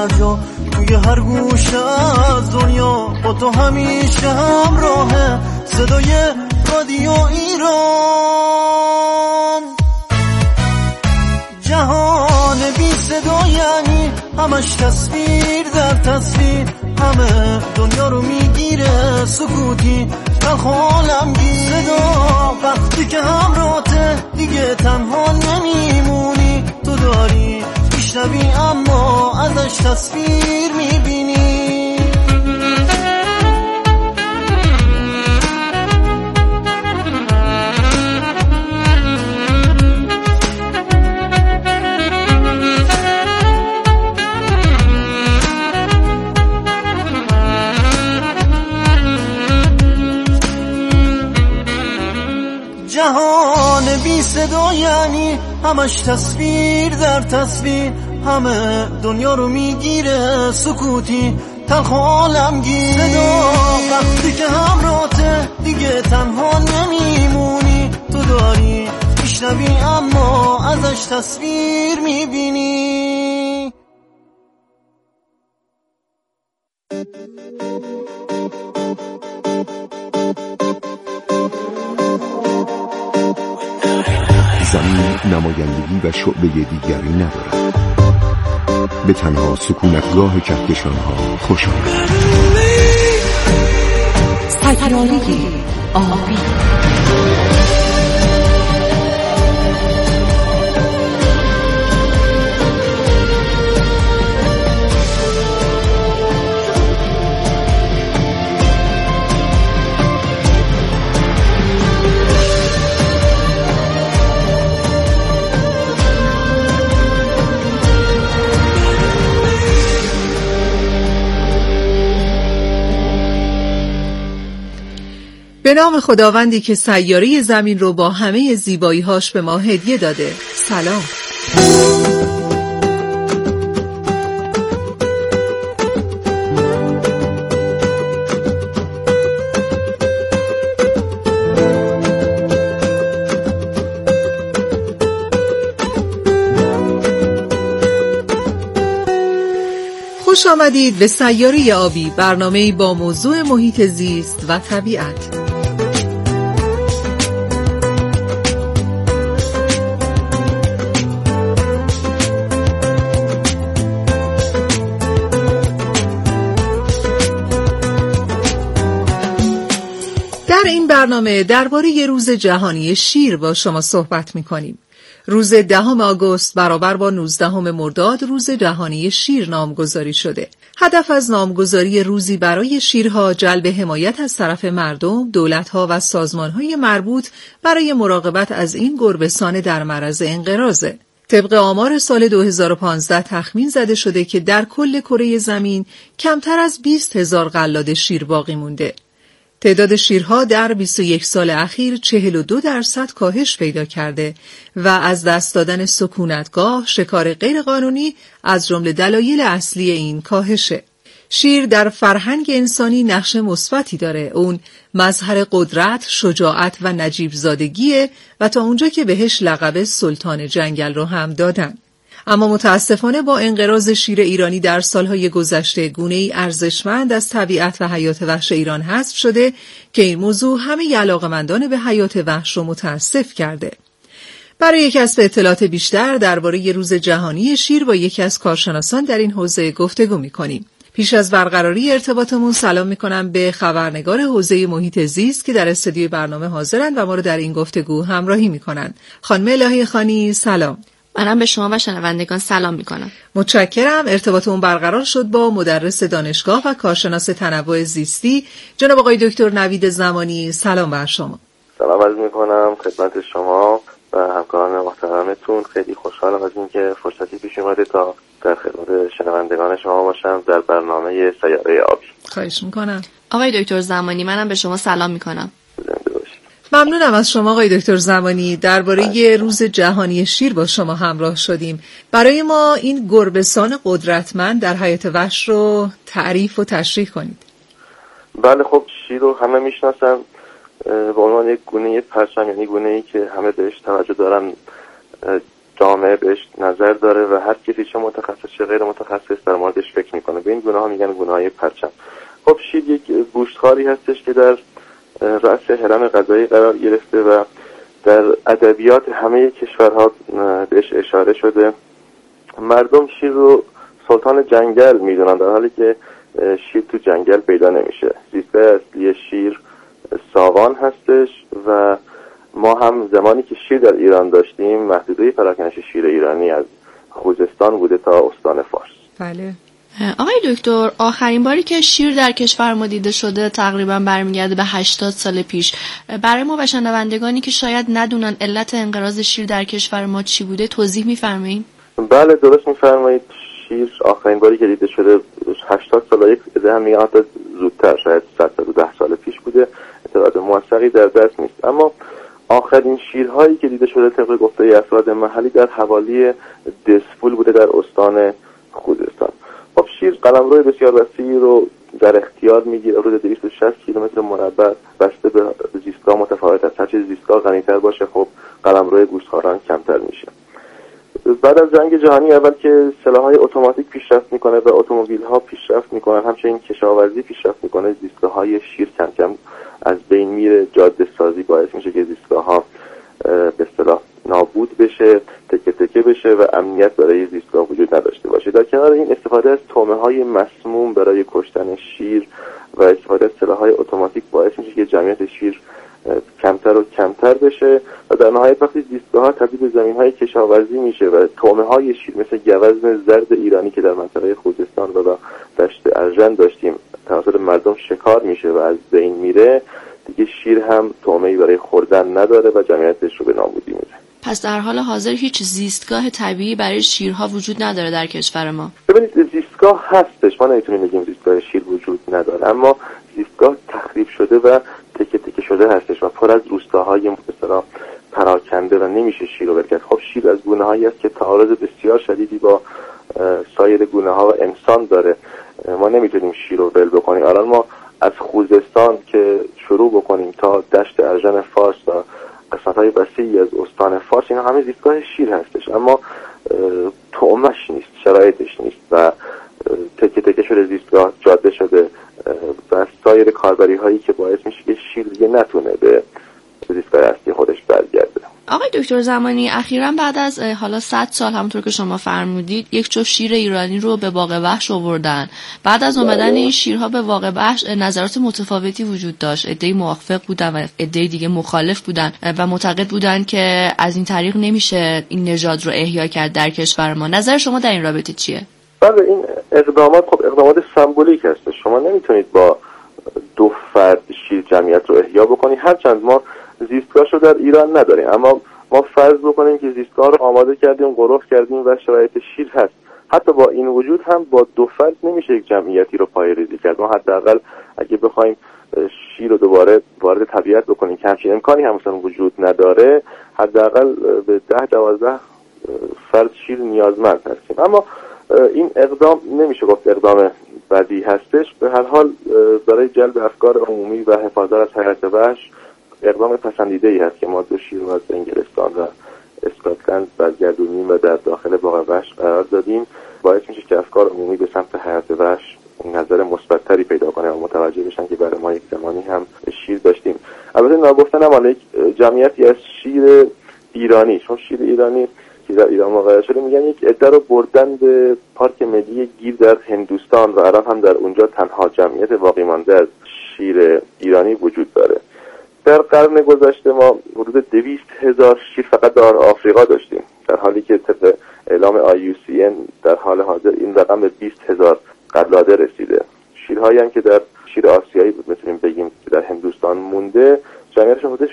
هر جا توی هر گوشه از دنیا با تو همیشه همراهه صدای رادیو ایران. جهان بی صدا یعنی همش تصویر در تصویر، همه دنیا رو میگیره سکوتی تخالمگیر. صدا وقتی که همراهته دیگه تنها نمیمونی، تو داری میشنوی اما ازش تصویر میبینی. جهان بی صدا یعنی همش تصویر در تصویر، همه دنیا رو میگیره سکوتی تخالمگیر. صدا وقتی که همراهته دیگه تنها نمیمونی، تو داری میشنوی اما ازش تصویر میبینی. زمین نمایندگی و شعبه دیگری ندارد، به تنها سکونتگاه کهکشان‌ها خوش آمد. سیاره آبی. به نام خداوندی که سیاره زمین رو با همه زیبایی‌هاش به ما هدیه داده. سلام. خوش آمدید به سیاره آبی، برنامه‌ای با موضوع محیط زیست و طبیعت. در این برنامه درباره روز جهانی شیر با شما صحبت می‌کنیم. روز 10 آگوست برابر با 19 مرداد روز جهانی شیر نامگذاری شده. هدف از نامگذاری روزی برای شیرها جلب حمایت از طرف مردم، دولت‌ها و سازمان‌های مربوط برای مراقبت از این گربه‌سان در معرض انقراضه. طبق آمار سال 2015 تخمین زده شده که در کل کره زمین کمتر از 20,000 قلاد شیر باقی مونده. تعداد شیرها در 21 سال اخیر 42% کاهش پیدا کرده و از دست دادن سکونتگاه، شکار غیرقانونی از جمله دلایل اصلی این کاهشه. شیر در فرهنگ انسانی نقش مثبتی داره. اون مظهر قدرت، شجاعت و نجیب زادگیه و تا اونجا که بهش لقب سلطان جنگل رو هم دادن. اما متاسفانه با انقراض شیر ایرانی در سالهای گذشته گونه‌ای ارزشمند از طبیعت و حیات وحش ایران حذف شده که این موضوع همه علاقه‌مندان به حیات وحش رو متاسف کرده. برای کسب اطلاعات بیشتر درباره روز جهانی شیر با یکی از کارشناسان در این حوزه گفتگو می‌کنیم. پیش از برقراری ارتباطمون سلام می‌کنم به خبرنگار حوزه محیط زیست که در استودیوی برنامه حاضرند و ما رو در این گفتگو همراهی می‌کنند. خانم الهی خانی سلام. منم به شما و شنوندگان سلام میکنم. متشکرم. ارتباطمون برقرار شد با مدرس دانشگاه و کارشناس تنوع زیستی جناب آقای دکتر نوید زمانی. سلام بر شما. سلام عرض میکنم خدمت شما و همکاران محترمتون. خیلی خوشحالم از اینکه فرصتی پیش اومده تا در خدمت شنوندگان شما باشم در برنامه سیاره آبی. خواهش میکنم. آقای دکتر زمانی منم به شما سلام میکنم. ممنونم از شما آقای دکتر زمانی. درباره روز جهانی شیر با شما همراه شدیم. برای ما این گربه‌سان قدرتمند در حیات وحش رو تعریف و تشریح کنید. بله خب شیر رو همه میشناسن به عنوان یک گونه پرچم، یعنی گونه‌ای که همه بهش توجه دارن جامعه بهش نظر داره و هر کسی چه متخصص چه غیر متخصص در موردش فکر میکنه. به این گونه‌ها میگن گونه‌های پرچم. خب شیر یک گوشتخواری هستش که در رأس هرم غذایی قرار گرفته و در ادبیات همه کشورها بهش اشاره شده. مردم شیر رو سلطان جنگل میدونن، در حالی که شیر تو جنگل پیدا نمیشه. زیستگاه اصلی شیر ساوان هستش و ما هم زمانی که شیر در ایران داشتیم محدوده پراکنش شیر ایرانی از خوزستان بوده تا استان فارس. بله. آقای دکتر، آخرین باری که شیر در کشور ما دیده شده تقریبا برمیگرده به 80 سال پیش. برای ما و شنوندگانی که شاید ندونن علت انقراض شیر در کشور ما چی بوده توضیح می‌فرمایید؟ بله درست می‌فرمایید. شیر آخرین باری که دیده شده 80 سال، یک عده هم میگن حتی زودتر، شاید 110 سال پیش بوده. اطلاعات موثقی در دست نیست، اما آخرین شیرهایی که دیده شده طبق گفته افراد محلی در حوالی دسفول بوده در استان خوزستان. خب شیر قلمرو بسیار وسیعی رو در اختیار میگیره، حدود 260 کیلومتر مربع، بسته به زیستگاه متفاوت است. هرچی زیستگاه غنی‌تر باشه خب قلمرو گوشتخواران کمتر میشه. بعد از جنگ جهانی اول که سلاح‌های اتوماتیک پیشرفت میکنه و اتومبیل‌ها پیشرفت میکنن، همچنین کشاورزی پیشرفت میکنه، زیستگاه‌های شیر کم کم از بین میره. جاده سازی باعث میشه که زیستگاه‌ها به اصطلاح نابود بشه، تکه تکه بشه و امنیت برای زیستگاه وجود نداشته باشه. در کنار این استفاده از طعمه‌های مسموم برای کشتن شیر و استفاده از سلاح‌های اتوماتیک باعث میشه که جمعیت شیر کمتر و کمتر بشه و در نهایت وقتی زیستگاه‌ها تبدیل به زمین‌های کشاورزی میشه و طعمه‌های شیر مثل گوزن زرد ایرانی که در منطقه خوزستان و دشت ارژن داشتیم توسط مردم شکار میشه و از بین میره، دیگه شیر هم طعمه‌ای برای خوردن نداره و جمعیتش رو به نابودی میره. پس در حال حاضر هیچ زیستگاه طبیعی برای شیرها وجود نداره در کشور ما؟ ببینید زیستگاه هستش، ما نمیتونیم بگیم زیستگاه شیر وجود نداره، اما زیستگاه تخریب شده و تکه تکه شده هستش و پر از روستاهای مثلا پراکنده و نمیشه شیر رو ول کرد. خب شیر از گونه‌هایی است که تعارض بسیار شدیدی با سایر گونه‌ها و انسان داره. ما نمیتونیم شیر رو ول بکنیم. الان ما از خوزستان که شروع بکنیم تا دشت ارژن فارس و قسمت‌های وسیعی از استان فارس، اینا همه زیستگاه شیر هستش، اما طعمش نیست، شرایطش نیست و تکه تکه شده زیستگاه، جاده شده و سایر کاربری هایی که باعث میشه که شیر دیگه نتونه به زیستگاه اصلی خودش برگرده. آقای دکتر زمانی، اخیراً بعد از حالا 100 سال همونطور که شما فرمودید یک جفت شیر ایرانی رو به باغ وحش آوردن. بعد از اومدن این شیرها به باغ وحش نظرات متفاوتی وجود داشت. عده‌ای موافق بودن و عده‌ای دیگه مخالف بودن و معتقد بودن که از این طریق نمیشه این نژاد رو احیا کرد در کشور ما. نظر شما در این رابطه چیه؟ بله این اقدامات خب اقدامات سمبولیک هست. شما نمیتونید با دو فرد شیر جمعیت رو احیا بکنی، هرچند ما زیستگاهشو در ایران نداریم، اما ما فرض بکنیم که زیستگاه رو آماده کردیم، قرق کردیم و شرایط شیر هست. حتی با این وجود هم با دو فرد نمیشه یک جمعیتی رو پایه‌ریزی کرد. ما حداقل اگه بخوایم شیر رو دوباره وارد طبیعت بکنیم که همچین امکانی هم مثلا وجود نداره، حداقل به 10-12 فرد شیر نیازمند هستیم. اما این اقدام نمیشه گفت اقدام بدی هستش. به هر حال برای جلب افکار عمومی و حفاظت از حیات وحش اقدام پسندیده‌ای هست که ما 2 شیر رو از انگلستان و اسکاتلند برگردونیم و در داخل باغ وحش قرار دادیم. باعث میشه که افکار عمومی به سمت حیات وحش نظر مثبت‌تری پیدا کنه و متوجه بشن که برای ما یک زمانی هم شیر داشتیم. البته ناگفتن هم یک جمعیتی از شیر ایرانی، چون شیر ایرانی که در ایران واقع شده، میگن یک عده رو بردن به پارک ملی گیر در هندوستان و الان هم در اونجا تنها جمعیت باقی مانده از شیر ایرانی وجود داره. در قرن گذشته ما حدود 200,000 شیر فقط در آفریقا داشتیم، در حالی که طبق اعلام IUCN در حال حاضر این رقم به 20,000 قلاده رسیده. شیرهایی هم که در شیر آسیایی میتونیم بگیم که در هندوستان مونده، جمعیتش حدود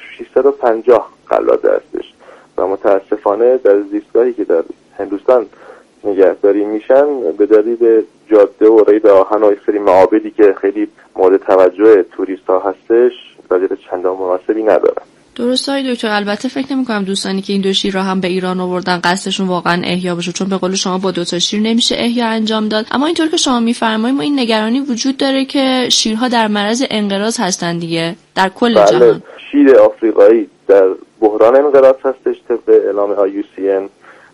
650 قلاده هستش و متاسفانه در زیستگاهی که در هندوستان نگهداری میشن به دلیل جاده و رید آهن و یک سری معابدی که خیلی مورد توجه توریست ها هستش وضعیت چندان مناسبی ندارن. درست های دکتر. البته فکر نمی کنم دوستانی که این 2 شیر را هم به ایران آوردن قصدشون واقعا احیا باشه، چون به قول شما با 2 تا شیر نمیشه احیا انجام داد. اما اینطور که شما میفرمایید ما این نگرانی وجود داره که شیرها در معرض انقراض هستن دیگه در کل جهان. شیر آفریقایی در بحران انقراض هستش طبق اعلام IUCN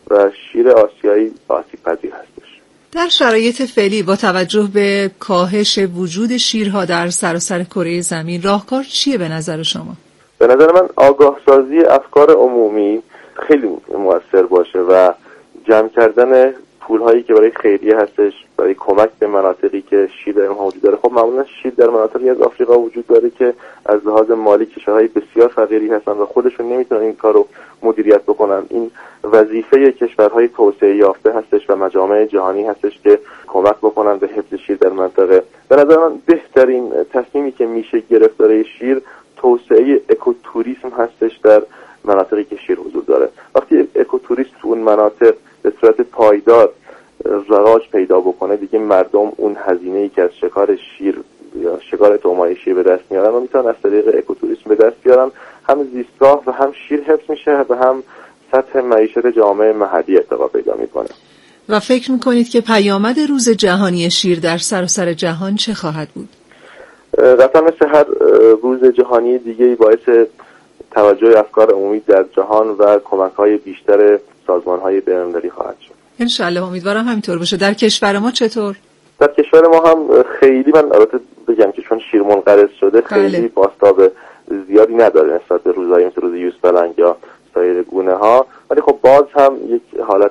و شیر آسیایی آسیب‌پذیر هستش. در شرایط فعلی با توجه به کاهش وجود شیرها در سراسر کره زمین راهکار چیه به نظر شما؟ به نظر من آگاه سازی افکار عمومی خیلی مؤثر باشه و جمع کردن پول‌هایی که برای خیریه هستش، برای کمک به مناطقی که شیر در اونها وجود داره. خب معمولا شیر در مناطقی از آفریقا وجود داره که از لحاظ مالی کشورهای بسیار فقیری هستن و خودشون نمیتونن این کارو مدیریت بکنن. این وظیفه کشورهای توسعه یافته هستش و مجامع جهانی هستش که کمک بکنن به حفظ شیر در منطقه. به نظر من بهترین تصمیمی که میشه گرفت برای شیر توسعه اکوتوریسم هستش در مناطقی که شیر حضور داره. وقتی اکوتوریسم تو اون مناطق به صورت پایدار رواج پیدا بکنه، دیگه مردم اون هزینه‌ای که از شکار شیر یا شکار طعمای شیر به دست میارن و میتونن از طریق اکوتوریسم به دست بیارن، هم زیستگاه و هم شیر حفظ میشه و هم سطح معیشت جامعه محلی ارتقا پیدا میکنه. و فکر میکنید که پیامد روز جهانی شیر در سراسر جهان چه خواهد بود؟ قطعا مثل هر روز جهانی دیگه‌ای باعث توجه افکار عمومی در جهان و کمک‌های بیشتر سازمان‌های بین‌المللی خواهد شد. انشالله، امیدوارم همینطور باشه. در کشور ما چطور؟ در کشور ما هم خیلی، من البته بگم که چون شیر منقرض شده خیلی بازتاب زیادی نداره نسبت به روزایی مثل روز یوزپلنگ یا سایر گونه‌ها، ولی خب باز هم یک حالت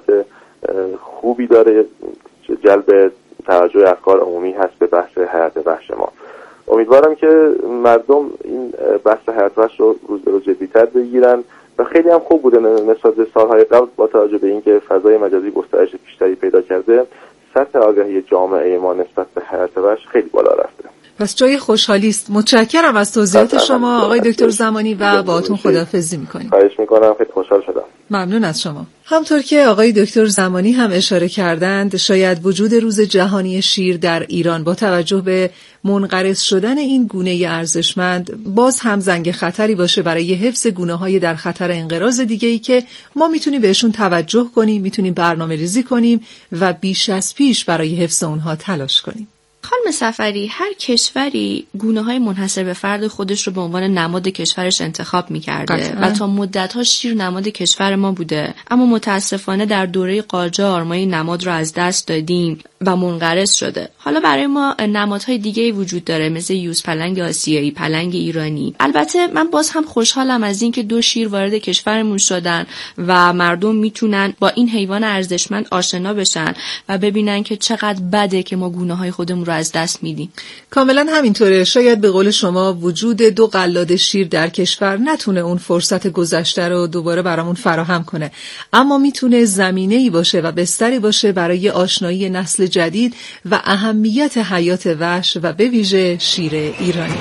خوبی داره، جلب توجه افکار عمومی هست به بحث حیات وحش ما. امیدوارم که مردم این بحث حیات وحش رو روز به روز جدی‌تر بگیرن و خیلی هم خوب بوده نسبت به سالهای قبل با توجه به اینکه فضای مجازی گسترش بیشتری پیدا کرده، سطح آگاهی جامعه ما نسبت به حیات وحش خیلی بالا رفته. پس جای خوشحالی است. متشکرم از توضیحات شما آقای دکتر زمانی و باهاتون خداحافظی می‌کنیم. خواهش می‌کنم، خیلی خوشحال شدم. ممنون از شما. همطور که آقای دکتر زمانی هم اشاره کردند، شاید وجود روز جهانی شیر در ایران با توجه به منقرض شدن این گونه ارزشمند باز هم زنگ خطری باشه برای حفظ گونه‌های در خطر انقراض دیگه‌ای که ما میتونیم بهشون توجه کنیم، میتونیم برنامه‌ریزی کنیم و بیش از پیش برای حفظ اونها تلاش کنیم. خانم سفری، هر کشوری گونه‌های منحصر به فرد خودش رو به عنوان نماد کشورش انتخاب می‌کرده و تا مدت‌ها شیر نماد کشور ما بوده، اما متاسفانه در دوره قاجار ما این نماد رو از دست دادیم و منقرض شده. حالا برای ما نمادهای دیگه‌ای وجود داره مثل یوزپلنگ آسیایی، پلنگ ایرانی. البته من باز هم خوشحالم از اینکه 2 شیر وارد کشورمون شدن و مردم میتونن با این حیوان ارزشمند آشنا بشن و ببینن که چقدر بده که ما گونه‌های خودمون رو از دست میدیم. کاملا همینطوره. شاید به قول شما وجود 2 قلاد شیر در کشور نتونه اون فرصت گذشته رو دوباره برامون فراهم کنه، اما میتونه زمینه‌ای باشه و بستری باشه برای آشنایی نسل جدید و اهمیت حیات وحش و به ویژه شیر ایرانی.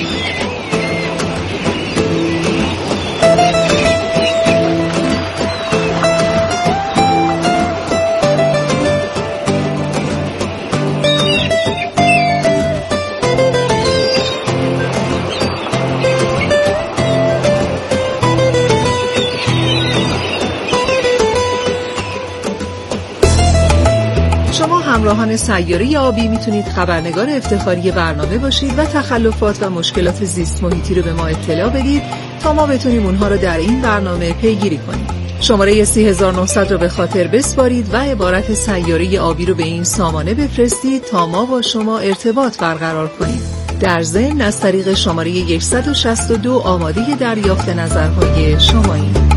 همراهان سیاره آبی میتونید خبرنگار افتخاری برنامه باشید و تخلفات و مشکلات زیست محیطی رو به ما اطلاع بدید تا ما بتونیم اونها رو در این برنامه پیگیری کنیم. شماره 3900 رو به خاطر بسپارید و عبارت سیاره آبی رو به این سامانه بفرستید تا ما با شما ارتباط برقرار کنیم. در ضمن از طریق شماره 162 آماده دریافت نظرهای شماییم.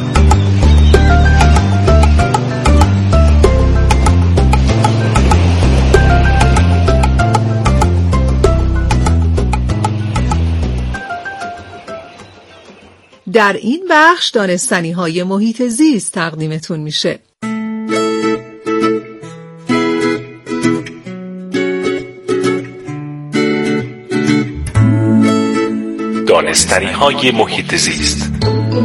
در این بخش دانستنی‌های محیط زیست تقدیمتون میشه. دانستنی‌های محیط زیست.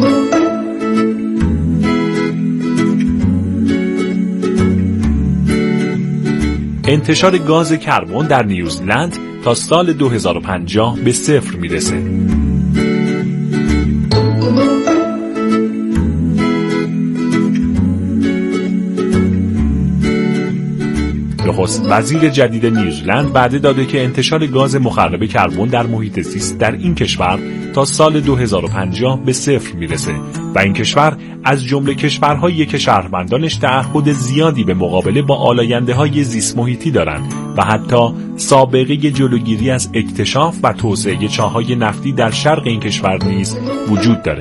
انتشار گاز کربن در نیوزلند تا سال 2050 به 0 میرسه. نخست وزیر جدید نیوزلند وعده داده که انتشار گاز مخرب کربن در محیط زیست در این کشور تا سال 2050 به صفر میرسه و این کشور از جمله کشورهایی که شهروندانش تعهد زیادی به مقابله با آلاینده‌های زیست محیطی دارند و حتی سابقه جلوگیری از اکتشاف و توسعه چاه‌های نفتی در شرق این کشور نیز وجود داره.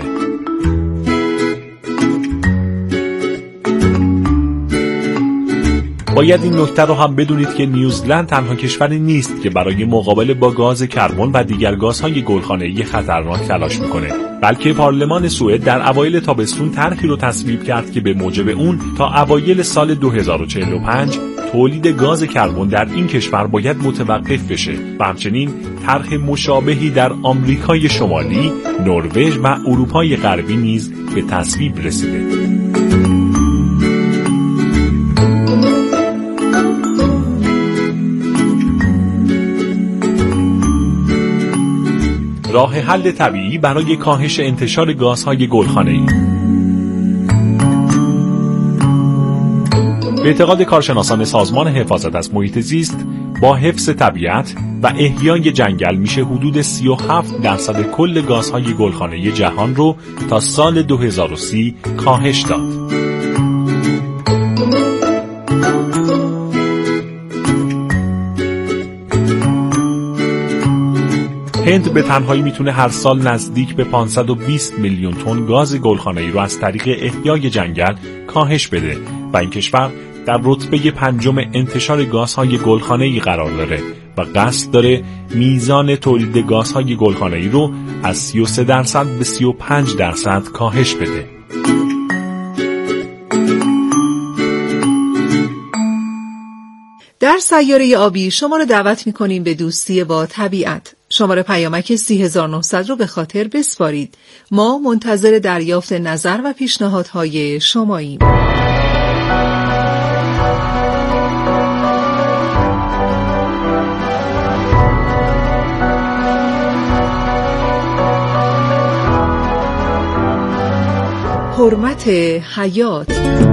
باید این نکته رو هم بدونید که نیوزلند تنها کشوری نیست که برای مقابله با گاز کربن و دیگر گازهای گلخانه‌ای خطرناک تلاش میکنه، بلکه پارلمان سوئد در اوایل تابستون طرحی رو تصویب کرد که به موجب اون تا اوایل سال 2045 تولید گاز کربن در این کشور باید متوقف بشه و همچنین طرح مشابهی در آمریکای شمالی، نروژ و اروپای غربی نیز به تصویب رسیده. راه حل طبیعی برای کاهش انتشار گازهای گلخانه‌ای. به اعتقاد کارشناسان سازمان حفاظت از محیط زیست، با حفظ طبیعت و احیای جنگل میشه حدود 37% کل گازهای گلخانه‌ای جهان رو تا سال 2030 کاهش داد. هند به تنهایی میتونه هر سال نزدیک به 520 میلیون تن گاز گلخانه‌ای رو از طریق احیای جنگل کاهش بده و این کشور در رتبه 5 انتشار گازهای گلخانه‌ای قرار داره و قصد داره میزان تولید گازهای گلخانه‌ای رو از 33% به 35% کاهش بده. در سیاره آبی شما رو دعوت می‌کنیم به دوستی با طبیعت. شماره پیامک 30900 رو به خاطر بسپارید. ما منتظر دریافت نظر و پیشنهادهای شماییم. حرمت حیات.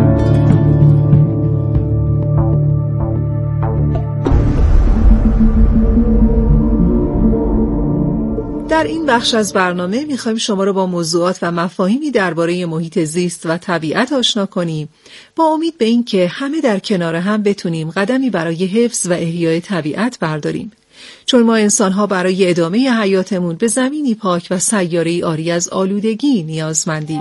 در این بخش از برنامه می‌خوایم شما را با موضوعات و مفاهیمی درباره محیط زیست و طبیعت آشنا کنیم، با امید به این که همه در کنار هم بتونیم قدمی برای حفظ و احیای طبیعت برداریم. چون ما انسان‌ها برای ادامه حیاتمون به زمینی پاک و سیاره‌ای عاری از آلودگی نیازمندیم.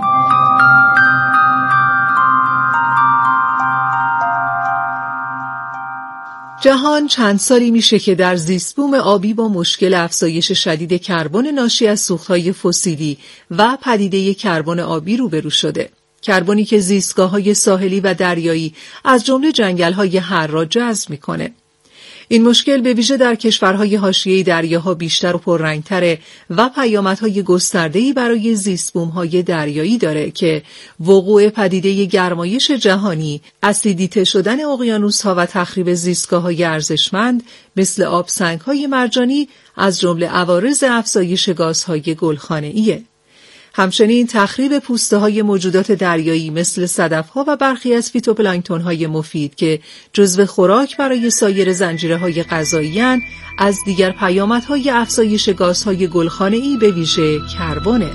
جهان چند سالی میشه که در زیستبوم آبی با مشکل افزایش شدید کربن ناشی از سوختهای فسیلی و پدیده کربن آبی روبرو شده. کربنی که زیستگاه‌های ساحلی و دریایی از جمله جنگل‌های حر را جذب می‌کنه. این مشکل به ویژه در کشورهای حاشیه دریاها بیشتر و پررنگ‌تره و پیامدهای گسترده‌ای برای زیستبوم‌های دریایی داره که وقوع پدیده گرمایش جهانی، اسیدیته شدن اقیانوس‌ها و تخریب زیستگاه‌های ارزشمند مثل آبسنگ‌های مرجانی از جمله عوارض افزایش گازهای گلخانه‌ایه. همچنین تخریب پوسته‌های موجودات دریایی مثل صدف‌ها و برخی از فیتوپلانکتون‌های مفید که جزو خوراک برای سایر زنجیره‌های غذایی‌اند، از دیگر پیامدهای افزایش گازهای گلخانه‌ای به ویژه کربنه.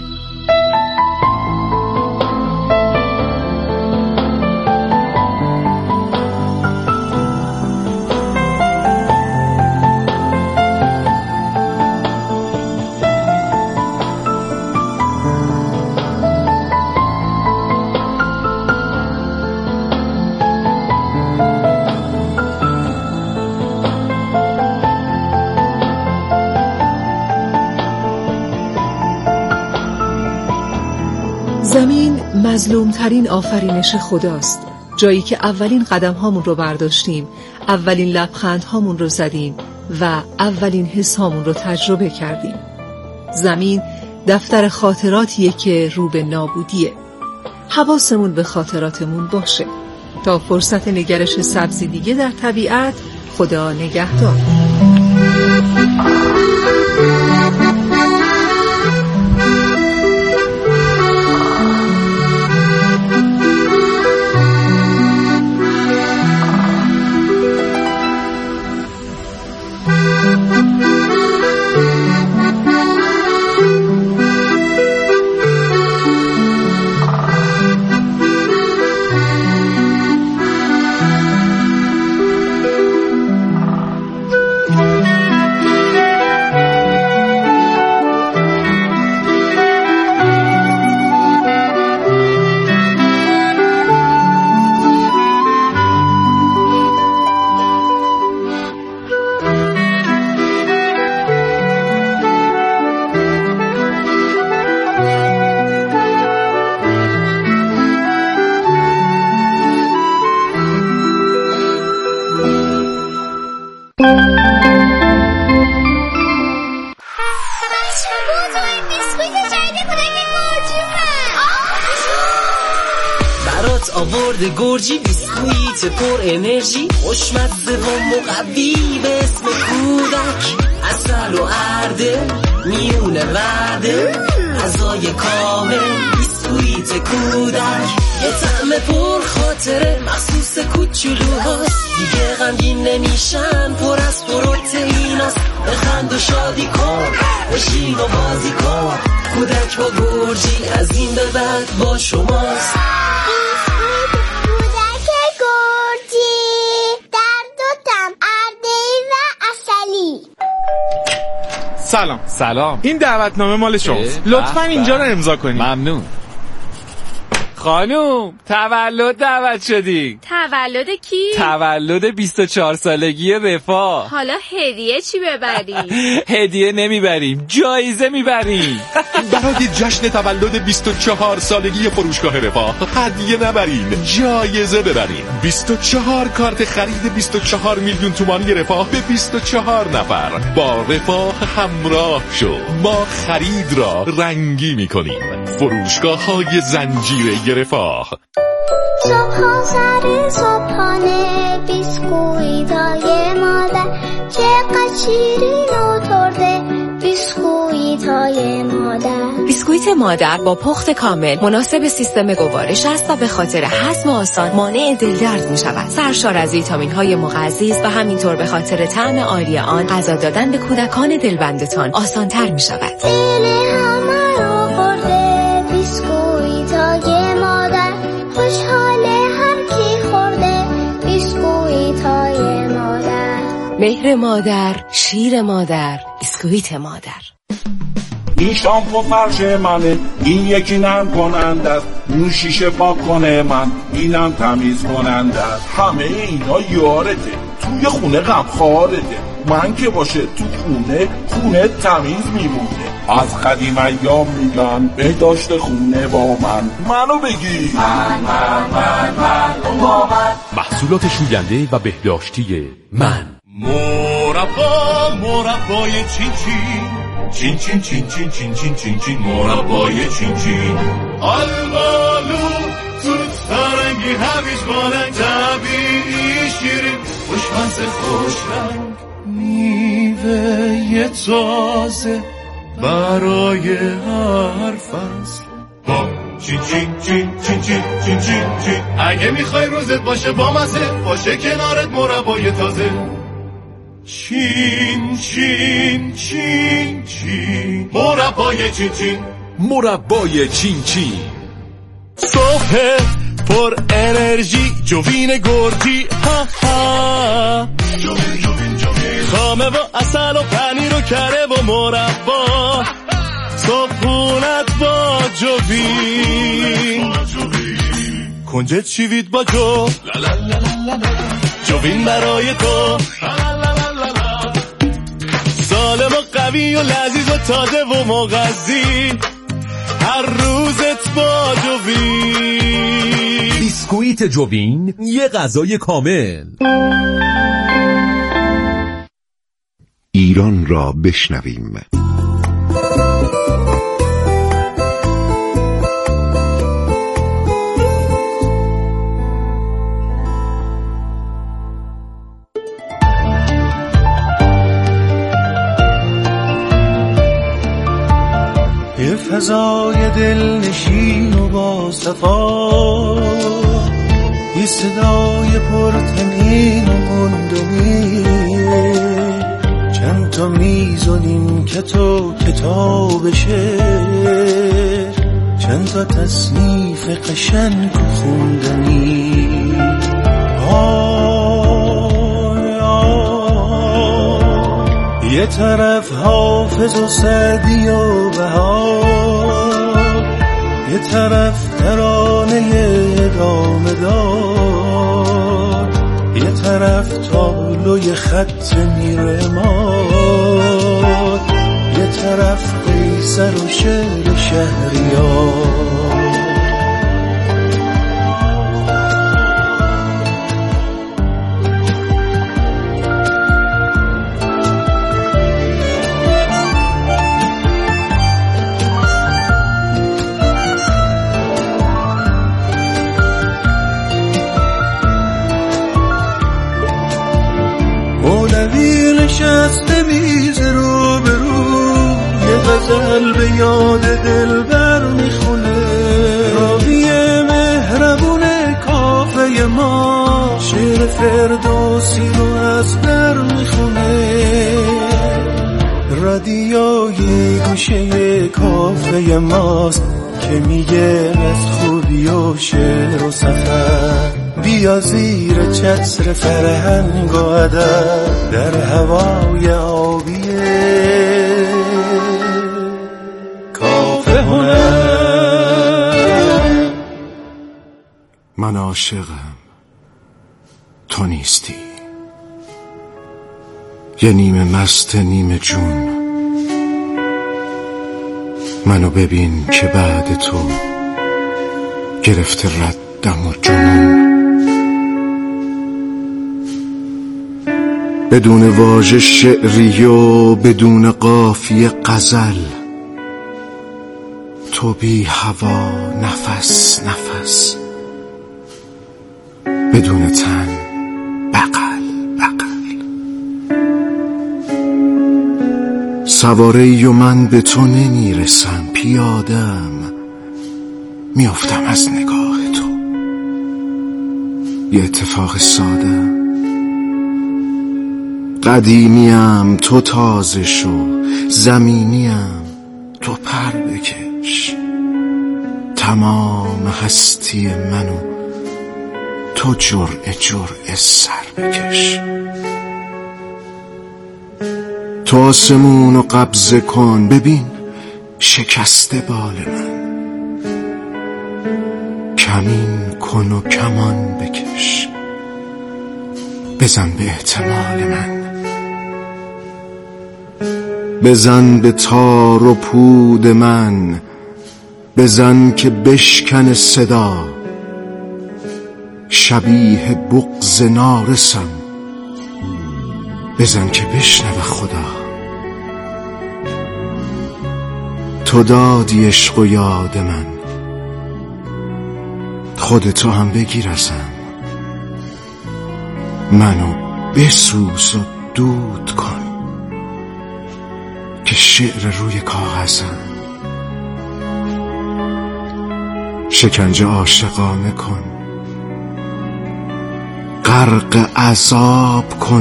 زمین مظلومترین آفرینش خداست، جایی که اولین قدم هامون رو برداشتیم، اولین لبخند هامون رو زدیم و اولین حس هامون رو تجربه کردیم. زمین دفتر خاطراتیه که رو به نابودیه. حواسمون به خاطراتمون باشه. تا فرصت نگرش سبزی دیگه در طبیعت، خدا نگهدار. برات آورده گرجی بیسکویت پر انرژی، خوشمزه و مقوی به اسم کودک، عسل و ارده میونه ورده، غذای کامل بیسکویت کودک، یه طعم پر خاطره مخصوص کوچولوهاست، دیگه غمگین نمیشن، پر از پروتئیناست، بخند و شادی کن، بشین و بازی کن، کودک با گرجی از این به بعد با شماست. سلام. این دعوتنامه مال شماست. لطفاً اینجا رو امضا کنید. ممنون. خانوم تولد دعوت شدی. تولد کی؟ تولد 24 سالگی رفاه. حالا هدیه چی ببریم؟ هدیه نمیبریم، جایزه میبریم. برای جشن تولد 24 سالگی فروشگاه رفاه هدیه نبرین، جایزه ببرین. 24 کارت خرید 24 میلیون تومانی رفاه به 24 نفر. با رفاه همراه شو، ما خرید را رنگی میکنیم. فروشگاه های زنجیره رفاه. صبح سر صبحانه بیسکویتای مادر، چقدر شیرین و ترده بیسکویتای مادر. بیسکویت مادر با پخت کامل مناسب سیستم گوارش است و به خاطر هضم آسان مانع دلدرد می شود. سرشار از ویتامین های مغذی است و همینطور به خاطر طعم عالی آن غذا دادن به کودکان دلبندتان آسان تر می شود. مهر مادر، شیر مادر، بیسکویت مادر. این شامپو فرش منه، این یکی نرم کننده است، اون شیشه پاک کنه من، اینم تمیز کننده است. همه اینا یارته، توی خونه غمخوارته، من که باشه تو خونه تمیز میمونه. از قدیم ایام میگن بهداشت خونه با منو بگی من با من. محصولات شوینده و بهداشتی من. مربای چین چین مربای چین چین، آلبالو توت فرنگی هویج بالنگ، طبیعی شیرین خوشمزه خوش رنگ، میوه تازه برای هر فصل. چین چین چین چین چین چین چین چین، اگه میخوای روزت باشه با مزه، باشه کنارت مربای تازه. چین چین چین چین مربای چین چین، مربای چین چین. صبح پر انرژی جوین گرجی، ها ها جوین خامه و اصل و پنیر و کره و مربا، صبحونت با جوین، کنجد شیوید با جوین برای تو، سالم و قوی و لذیذ و تازه و مغذی، هر روزت با جوین. بیسکویت جوین، یه غذای کامل. ایران را بشنویم. یه فضای دلنشین و با صفا، یه صدای پرتنین و مندنی، چند تا میز و نیمکت و کتاب شعر، چند تا تصنیف قشنگ و خوندنی. یه طرف حافظ و سعدی و بهار، یه طرف ترانه ادامه دار، یه طرف تابلوی خط میرماد، یه طرف قیصر و شعر شهریار. نشسته میز رو به رو، یه غزل به یاد دلبر میخونه. راوی مهربون کافه ما شعر فردوسی رو از بر میخونه. رادیوی گوشه کافه ماست که میگه از خوبی و شعر و سفر. بیا زیر چتر فرهنگ و ادب در هوای آبی کافه هنر. من عاشقم، تو نیستی، یه نیمه مست نیمه جون. منو ببین که بعد تو گرفته ردم و جنون. بدون واژه شعری و بدون قافیه غزل، تو بی هوا نفس نفس، بدون تن بغل بغل. سواره‌ای و من به تو نمیرسم، پیادم میافتم از نگاه تو. یه اتفاق ساده، قدیمیم تو تازه شو، زمینیم تو پر بکش. تمام هستی منو تو جرعه جرعه سر بکش. تو آسمونو قبضه کن، ببین شکسته بال من. کمین کن و کمان بکش، بزن به احتمال من. بزن به تار و پود من، بزن که بشکن صدا. شبیه بغض نارسم، بزن که بشنوه خدا. تو دادی عشق و یاد من، خودتو هم بگیر ازم. منو بسوز و دود کن که شعر روی کاغذم. شکنجه عاشقانه کن، غرق عذاب کن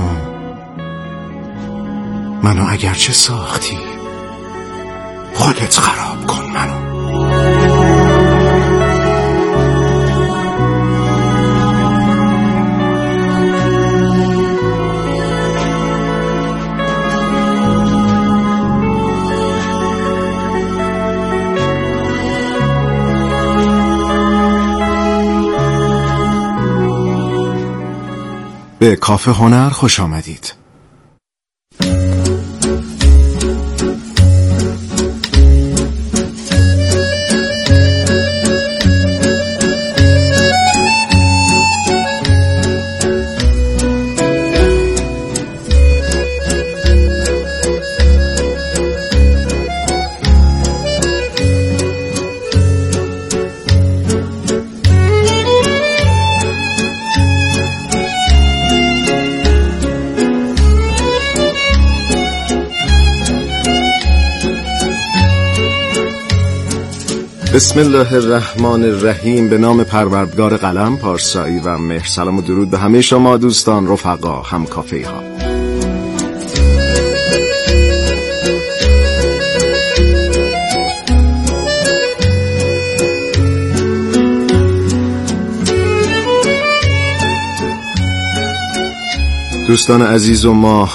منو اگرچه ساختی، خودت خراب کن منو. به کافه هنر خوش آمدید. بسم الله الرحمن الرحیم. به نام پروردگار قلم، پارسایی و مهر. سلام و درود به همه شما دوستان، رفقا، هم کافه ها. دوستان عزیز و ما